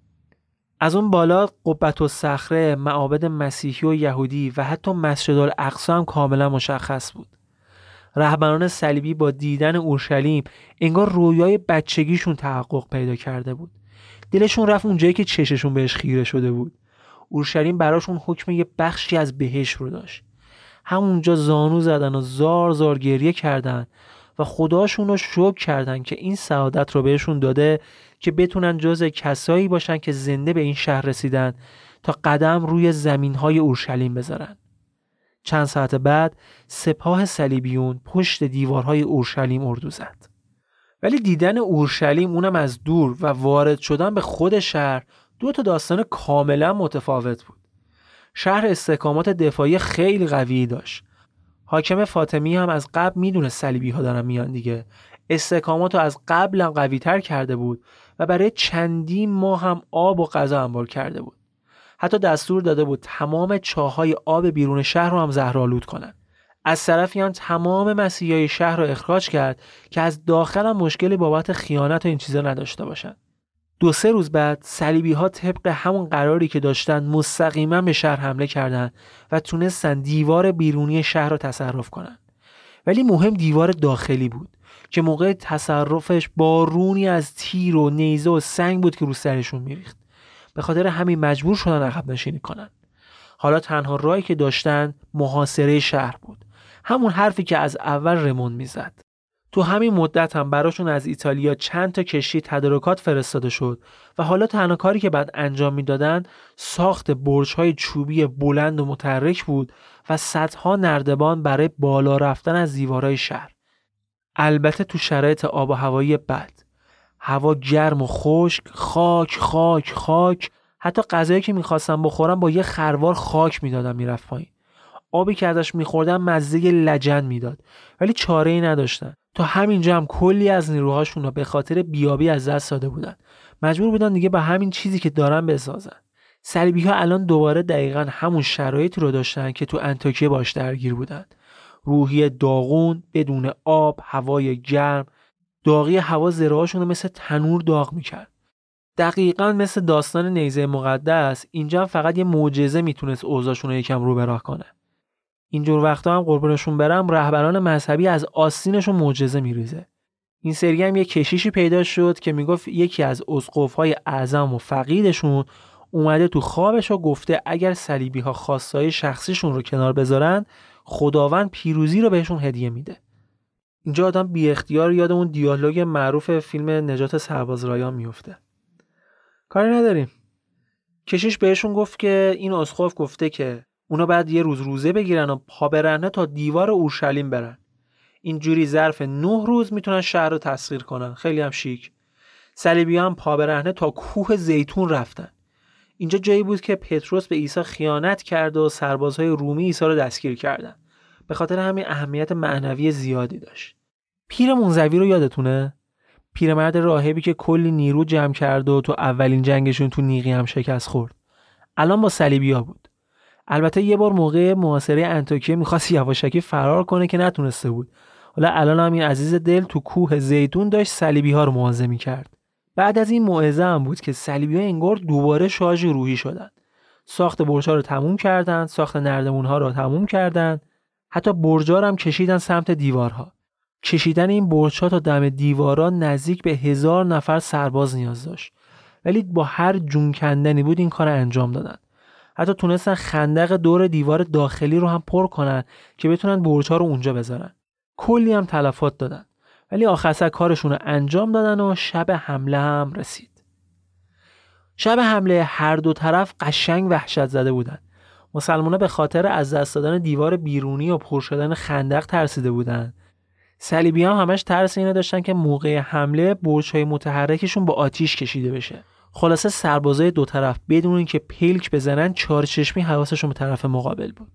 از اون بالا قبةالصخره، معابد مسیحی و یهودی و حتی مسجد الاقصی هم کاملا مشخص بود. رهبران صلیبی با دیدن اورشلیم انگار رویای بچگیشون تحقق پیدا کرده بود. دلشون رفت اونجایی که چششون بهش خیره شده بود. اورشلیم براشون حکم یه بخشی از بهشت رو داشت. همونجا زانو زدن و زار زار گریه کردن و خداشون رو شکر کردن که این سعادت رو بهشون داده که بتونن جزء کسایی باشن که زنده به این شهر رسیدن تا قدم روی زمینهای اورشلیم بذارن. چند ساعت بعد سپاه صلیبیون پشت دیوارهای اورشلیم اردو زد. ولی دیدن اورشلیم، اونم از دور، و وارد شدن به خود شهر دو تا داستان کاملا متفاوت بود. شهر استحکامات دفاعی خیلی قوی داشت. حاکم فاطمی هم از قبل میدونه صلیبی ها دارن میان دیگه. استحکامات رو از قبل هم قوی تر کرده بود و برای چندین ماه هم آب و غذا انبار کرده بود. حتی دستور داده بود تمام چاهای آب بیرون شهر رو هم زهرآلود کنن. از طرفی هم تمام مسیحیای شهر رو اخراج کرد که از داخل هم مشکلی بابت خیانت و این چیزا نداشته باشن. دو سه روز بعد صلیبی ها طبق همون قراری که داشتن مستقیما به شهر حمله کردند و تونستن دیوار بیرونی شهر رو تصرف کنن. ولی مهم دیوار داخلی بود که موقع تصرفش بارونی از تیر و نیزه و سنگ بود که رو سرشون میریخت. به خاطر همین مجبور شدن عقب نشینی کنن. حالا تنها راهی که داشتن محاصره شهر بود. همون حرفی که از اول رمون میزد. تو همین مدت هم براشون از ایتالیا چند تا کشتی تدارکات فرستاده شد و حالا تنها کاری که بعد انجام میدادن ساخت برج‌های چوبی بلند و متحرک بود و صدها نردبان برای بالا رفتن از دیوارهای شهر. البته تو شرایط آب و هوایی بد. هوا گرم و خشک، خاک خاک خاک. حتی غذایی که می‌خواستن بخورن با یه خروار خاک میدادن میرفت پایین. آبی که ازش می‌خوردن مزه لجن میداد، ولی چاره‌ای نداشتن. تا همینجا هم کلی از نیروهاشون رو به خاطر بیابی از دست داده بودن. مجبور بودن دیگه با همین چیزی که دارن بسازن. صلیبی‌ها الان دوباره دقیقاً همون شرایطی رو داشتن که تو انطاکیه باش درگیر بودن. روحی داغون، بدون آب، هوای گرم. داغی هوا ذره‌هاشون رو مثل تنور داغ می‌کرد. دقیقاً مثل داستان نیزه مقدس، اینجا فقط یه معجزه میتونست اوضاعشون رو یکم رو به راه کنه. اینجور وقتا هم قربونشون برم رهبران مذهبی از آستینشون معجزه میریزه. این سری هم یه کشیشی پیدا شد که میگفت یکی از اسقف‌های اعظم و فقیدشون اومده تو خوابش و گفته اگر صلیبی‌ها خواستای شخصیشون رو کنار بذارن خداوند پیروزی رو بهشون هدیه میده. اینجا آدم بی اختیار یاد اون دیالوگ معروف فیلم نجات سرباز رایان میفته. کاری نداریم. کشیش بهشون گفت که این اسقف گفته که اونا بعد یه روز روزه بگیرن و پا برهنه تا دیوار اورشلیم برن. اینجوری ظرف نه روز میتونن شهر رو تسخیر کنن. خیلی هم شیک. صلیبی‌ها هم پا برهنه تا کوه زیتون رفتن. اینجا جایی بود که پتروس به عیسی خیانت کرد و سربازهای رومی عیسی رو دستگیر کردن. به خاطر همین اهمیت معنوی زیادی داشت. پیر منزوی رو یادتونه؟ پیرمرد راهبی که کلی نیرو جمع کرد و تو اولین جنگشون تو نیقی هم شکست خورد. الان با صلیبی‌ها بود. البته یه بار موقع محاصره انطاکیه می‌خواست یواشکی فرار کنه که نتونسته بود. حالا الان هم این عزیز دل تو کوه زیتون داشت صلیبی‌ها رو موعظه می‌کرد. بعد از این موعظه هم بود که صلیبی‌ها انگار دوباره شارژ روحی شدن. ساخت برج‌ها رو تموم کردن، ساخت نردبون‌ها رو تموم کردن، حتی برج‌ها رو هم کشیدن سمت دیوارها. کشیدن این برج‌ها تا دم دیوارها نزدیک به هزار نفر سرباز نیاز داشت. ولی با هر جون کندنی بود این کار انجام دادن. حتی تونستن خندق دور دیوار داخلی رو هم پر کنن که بتونن برج‌ها رو اونجا بذارن. کلی هم تلفات دادن. ولی آخر سر کارشون رو انجام دادن و شب حمله هم رسید. شب حمله هر دو طرف قشنگ وحشت زده بودن. مسلمان‌ها به خاطر از دست دادن دیوار بیرونی و پر شدن خندق ترسیده بودن. صلیبی‌ها هم همش ترس اینو داشتن که موقع حمله برج‌های متحرکشون با آتیش کشیده بشه. خلاصه سربازای دو طرف بدون اینکه پلک بزنن چارچشمی حواسشون به طرف مقابل بود.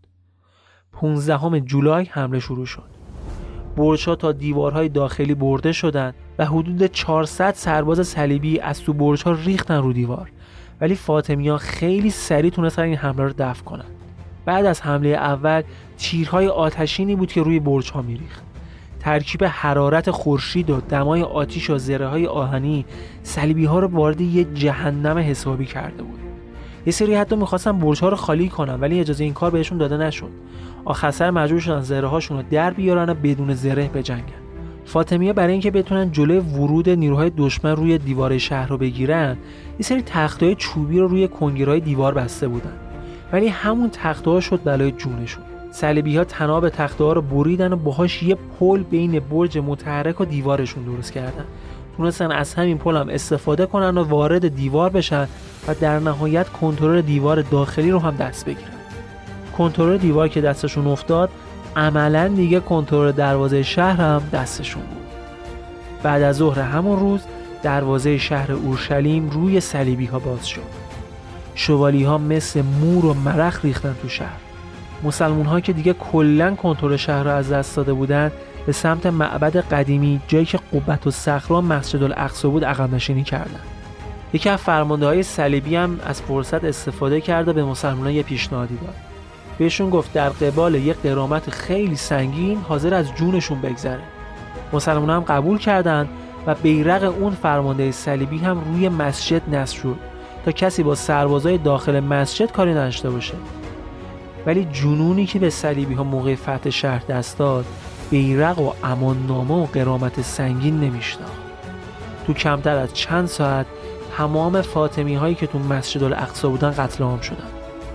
پانزدهم جولای حمله شروع شد. برج‌ها تا دیوارهای داخلی برده شدند و حدود چهارصد سرباز صلیبی از تو برج‌ها ریختن رو دیوار. ولی فاطمی‌ها خیلی سریع تونستن این حمله رو دفع کنن. بعد از حمله اول تیرهای آتشینی بود که روی برج‌ها می‌ریخت. ترکیب حرارت خورشید و دمای آتش و زره‌های آهنی صلیبی‌ها رو وارد یه جهنم حسابی کرده بود. یه سری حتی می‌خواستن برج‌ها رو خالی کنن ولی اجازه این کار بهشون داده نشد. آخر سر مجبور شدن زره‌هاشون رو در بیارن و بدون زره بجنگن. فاطمی‌ها برای اینکه بتونن جلوی ورود نیروهای دشمن روی دیوار شهر رو بگیرن، یه سری تخته‌های چوبی رو روی کنگرهای دیوار بسته بودن. ولی همون تخته‌ها شد بلای جونشون. صلیبی‌ها تناب تخته‌ها رو بریدن و باهاش یه پل بین برج متحرک و دیوارشون درست کردن. تونستن از همین پل هم استفاده کنن و وارد دیوار بشن و در نهایت کنترل دیوار داخلی رو هم دست بگیرن. کنترل دیوار که دستشون افتاد، عملاً دیگه کنترل دروازه شهر هم دستشون بود. بعد از ظهر همون روز دروازه شهر اورشلیم روی صلیبی‌ها باز شد. شوالی‌ها مثل مور و مرخ ریختن تو شهر. مسلمان‌ها که دیگه کلاً کنترل شهر رو از دست داده بودن، به سمت معبد قدیمی، جایی که قبة الصخره و مسجد الاقصی بود، عقب نشینی کردن. یکی از فرمانده‌های صلیبی هم از فرصت استفاده کرد و به مسلمان‌ها یه پیشنهادی داد. بهشون گفت در قبال یک غرامت خیلی سنگین حاضر از جونشون بگذره. مسلمان‌ها هم قبول کردند و بیرق اون فرمانده صلیبی هم روی مسجد نصب شد تا کسی با سربازای داخل مسجد کاری نداشته باشه. ولی جنونی که به صلیبی‌ها موقع فتح شهر دست داد، بیرق و اماننامه و غرامت سنگین نمی‌شناخت. تو کمتر از چند ساعت تمام فاطمی‌هایی که تو مسجد الاقصی بودن قتل عام شدن.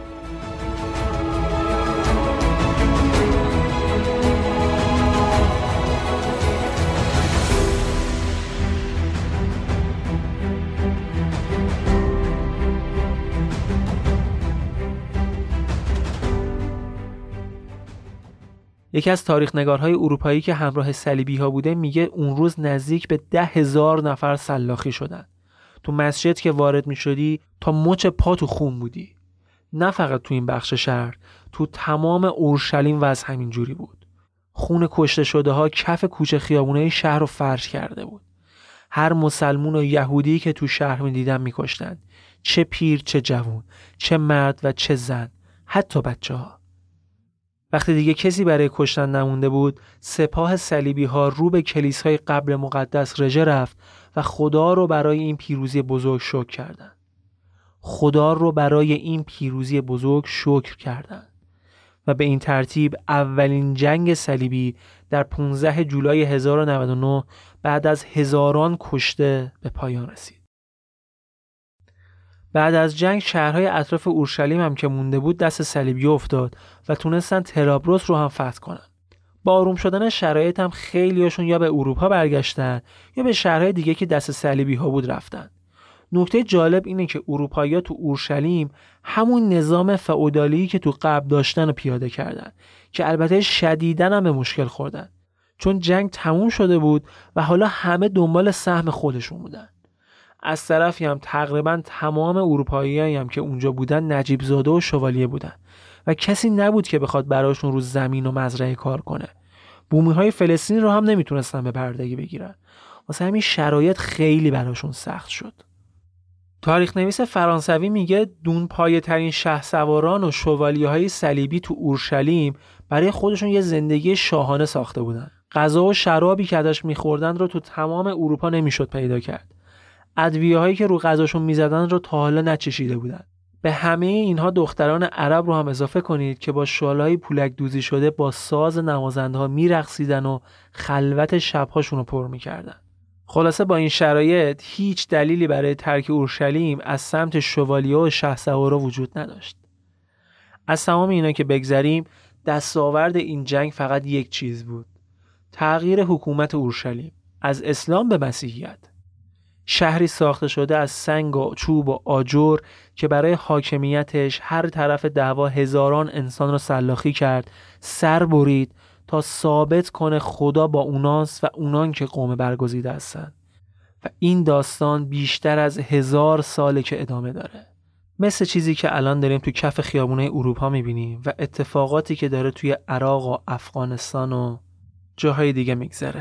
یکی از تاریخ نگارهای اروپایی که همراه صلیبی‌ها بوده میگه اون روز نزدیک به ده هزار نفر سلاخی شدن. تو مسجد که وارد میشدی تا مچ پا تو خون بودی. نه فقط تو این بخش شهر، تو تمام اورشلیم وضع همین جوری بود. خون کشته شده ها کف کوچه خیابونه شهر رو فرش کرده بود. هر مسلمون و یهودی که تو شهر میدیدن میکشتن. چه پیر چه جوون، چه مرد و چه زن، حتی بچه ها. وقتی دیگه کسی برای کشتن نمونده بود، سپاه صلیبی ها رو به کلیسای قبر مقدس رژه رفت و خدا رو برای این پیروزی بزرگ شکر کردند. خدا رو برای این پیروزی بزرگ شکر کردند و به این ترتیب اولین جنگ صلیبی در پانزدهم جولای هزار و نود و نه بعد از هزاران کشته به پایان رسید. بعد از جنگ شهرهای اطراف اورشلیم هم که مونده بود دست صلیبی افتاد و تونستن طرابلس رو هم فتح کنن. با آروم شدن شرایط هم خیلیاشون یا به اروپا برگشتن یا به شهرهای دیگه که دست صلیبی ها بود رفتن. نکته جالب اینه که اروپایی‌ها تو اورشلیم همون نظام فئودالی که تو قبل داشتن رو پیاده کردن که البته شدیداً هم به مشکل خوردن، چون جنگ تموم شده بود و حالا همه دنبال سهم خودشون بودن. از طرفی هم تقریبا تمام اروپایی‌هایی هم که اونجا بودن نجیب زاده و شوالیه بودن و کسی نبود که بخواد براشون رو زمین و مزرعه کار کنه. بومی‌های فلسطین رو هم نمیتونستن به بردگی بگیرن. واسه همین شرایط خیلی براشون سخت شد. تاریخ نویس فرانسوی میگه دونپایه ترین شهسواران و شوالیه های صلیبی تو اورشلیم برای خودشون یه زندگی شاهانه ساخته بودن. غذا و شرابی که ازش میخوردن رو تو تمام اروپا نمیشد پیدا کرد. ادویه هایی که رو غذاشون میزدن رو تا حالا نچشیده بودن. به همه اینها دختران عرب رو هم اضافه کنید که با شالهای پولک دوزی شده با ساز نوازنده ها میرقصیدن و خلوت شبهاشون رو پر میکردن. خلاصه با این شرایط هیچ دلیلی برای ترک اورشلیم از سمت شوالیه و شهسوارا وجود نداشت. از تمام اینا که بگذریم، دستاورد این جنگ فقط یک چیز بود: تغییر حکومت اورشلیم از اسلام به مسیحیت. شهری ساخته شده از سنگ و چوب و آجر که برای حاکمیتش هر طرف دعوا هزاران انسان رو سلاخی کرد، سر برید تا ثابت کنه خدا با اوناست و اونان که قوم برگزیده هستن. و این داستان بیشتر از هزار ساله که ادامه داره. مثل چیزی که الان داریم تو کف خیابونای اروپا میبینیم و اتفاقاتی که داره توی عراق و افغانستان و جاهای دیگه میگذره.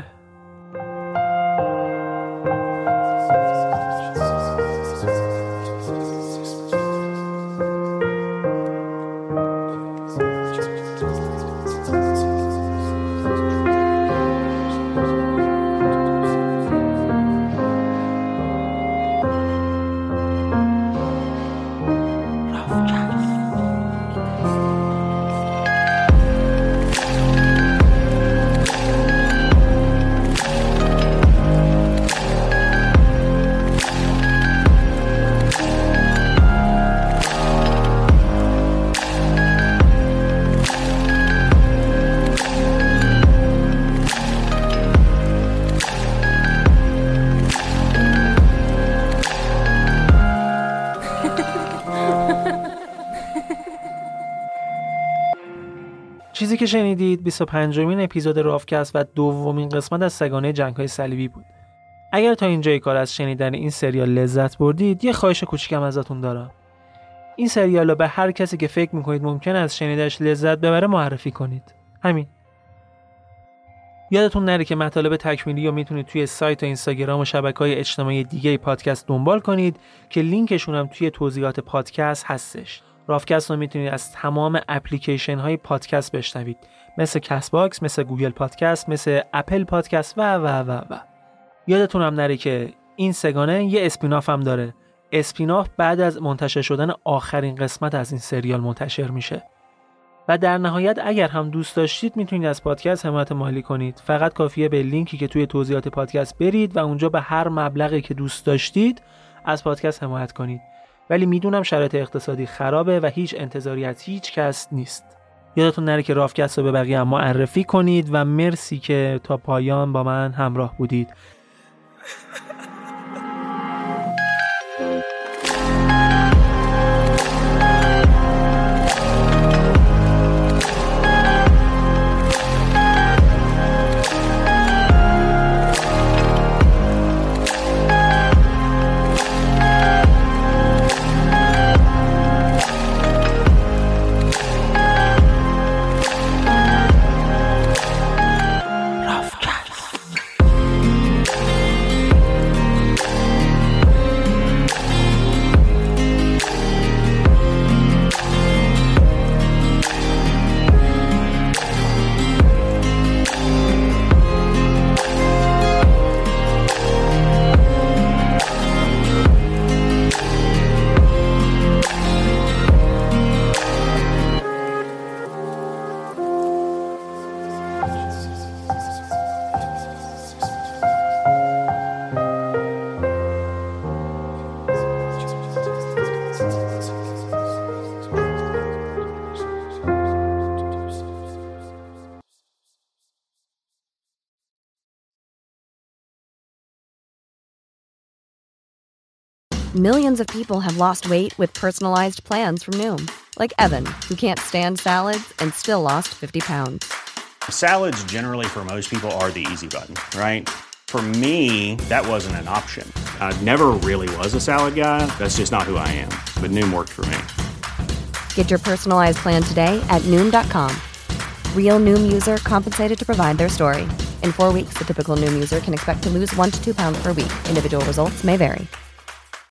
چیزی که شنیدید بیست و پنجمین اپیزود رافکست و دومین قسمت از سگانه جنگ‌های صلیبی بود. اگر تا اینجای کار از شنیدن این سریال لذت بردید، یه خواهش کوچیکم ازتون دارم. این سریال رو به هر کسی که فکر می‌کنید ممکنه از شنیدنش لذت ببره معرفی کنید. همین. یادتون نره که مطالب تکمیلی رو میتونید توی سایت و اینستاگرام و شبکه‌های اجتماعی دیگه پادکست دنبال کنید که لینکشون هم توی توضیحات پادکست هستش. رافکست رو میتونید از تمام اپلیکیشن های پادکست بشنوید، مثل کست باکس، مثل گوگل پادکست، مثل اپل پادکست و و و و. یادتون هم نره که این سگانه یه اسپیناف هم داره. اسپیناف بعد از منتشر شدن آخرین قسمت از این سریال منتشر میشه. و در نهایت اگر هم دوست داشتید میتونید از پادکست حمایت مالی کنید. فقط کافیه به لینکی که توی توضیحات پادکست برید و اونجا به هر مبلغی که دوست داشتید از پادکست حمایت کنید. ولی میدونم شرایط اقتصادی خرابه و هیچ انتظاری از هیچ کس نیست. یادتون نره که رافکست رو به بقیه هم معرفی کنید و مرسی که تا پایان با من همراه بودید. Millions of people have lost weight with personalized plans from Noom, like Evan, who can't stand salads and still lost fifty pounds. Salads generally for most people are the easy button, right? For me, that wasn't an option. I never really was a salad guy. That's just not who I am. But Noom worked for me. Get your personalized plan today at Noom dot com. Real Noom user compensated to provide their story. In four weeks, the typical Noom user can expect to lose one to two pounds per week. Individual results may vary.